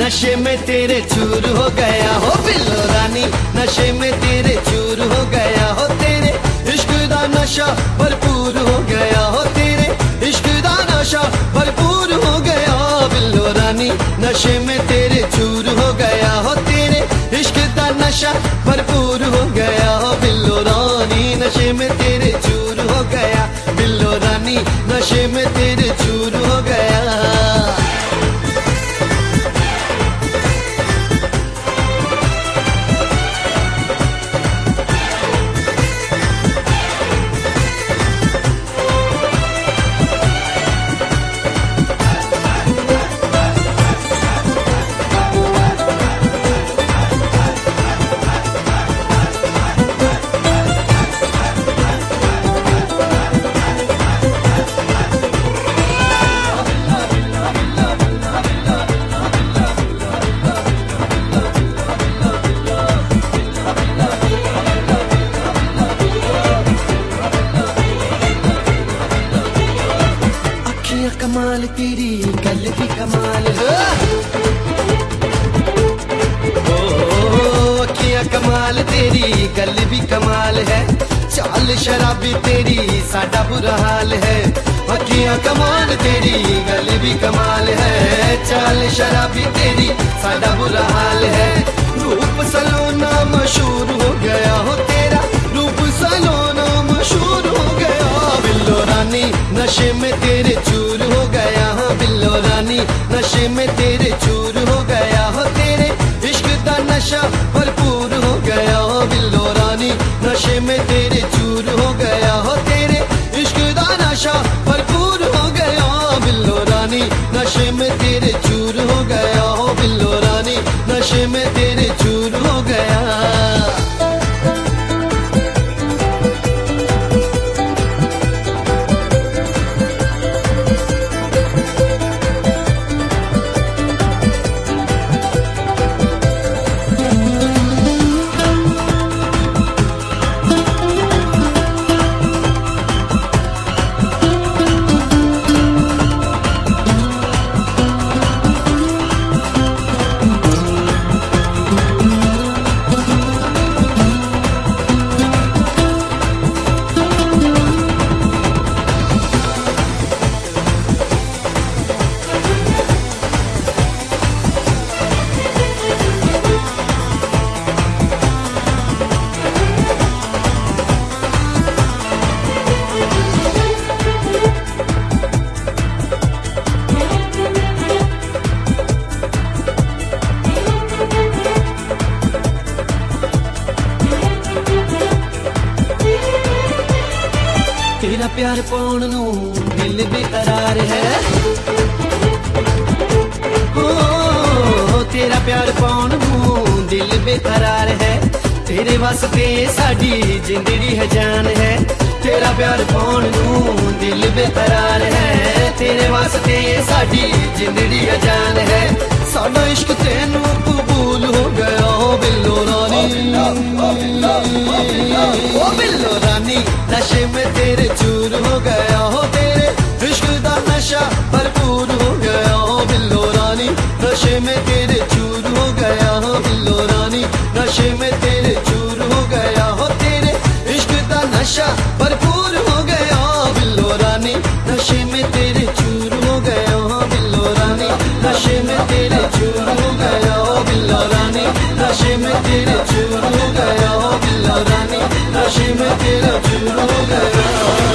नशे में तेरे चूर हो गया हो बिल्लो रानी, नशे में तेरे चूर हो गया हो, तेरे इश्क दा नशा भरपूर हो गया हो, तेरे इश्क दा नशा भरपूर हो गया बिल्लो रानी, नशे में तेरे चूर हो गया हो, तेरे इश्क दा नशा भरपूर हो गया हो बिल्लो रानी, नशे में तेरे चूर हो गया बिल्लो रानी, नशे में तेरे चूर हो गया। कमाल तेरी गल भी कमाल है, अखियां कमाल तेरी गल भी कमाल है, चाल शराबी तेरी साडा बुरा हाल है, अखियां कमाल तेरी गल भी कमाल है, चाल शराबी तेरी साडा बुरा हाल है, रूप सलोना मशहूर हो गया हो तेरा, रूप सलोना मशहूर हो गया बिल्लो रानी, नशे में तेरे चूर हो गया हाँ बिल्लो रानी, नशे में तेरे चूर हो गया हो, तेरे इश्क दा नशा भरपूर हो गया हो बिल्लो रानी, नशे में तेरे चूर हो गया हो, तेरे इश्क दा नशा भरपूर हो गया बिल्लो रानी, नशे में तेरे चूर हो गया हो बिल्लो रानी, नशे में तेरे चूर हो गया। तेरा प्यार पाउण नू दिल बेकरार है, तेरा प्यार पाउण नू दिल बेकरार है, तेरे वास्ते साडी जिंदड़ी है जान है, तेरा प्यार पाउण नू दिल बेकरार है, तेरे वास्ते साडी जिंदड़ी है जान है, साडा इश्क तेनू कबूल हो गया हो बिल्लो रानी, ओ बिल्लो रानी, नशे में तेरे चूर हो गया हो, तेरे इश्क दा नशा भरपूर हो गया हो बिल्लो रानी, नशे में तेरे चूर हो गया हो बिल्लो रानी, नशे में तेरे चूर हो गया हो, तेरे इश्क दा नशा भरपूर हो गया बिल्लो रानी, नशे में तेरे चूर हो गया हो बिल्लो रानी, नशे में तेरे चूर हो गया हो बिल्लो रानी, नशे में तेरे चूर हो गया हो बिल्लो रानी, नशे में तेरा चूर हो गया।